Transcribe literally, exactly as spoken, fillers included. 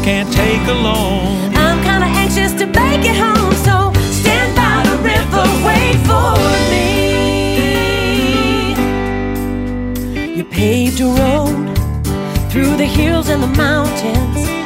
can't take alone. I'm kinda anxious to make it home, so stand by the river, wait for me. You paved a road through the hills and the mountains,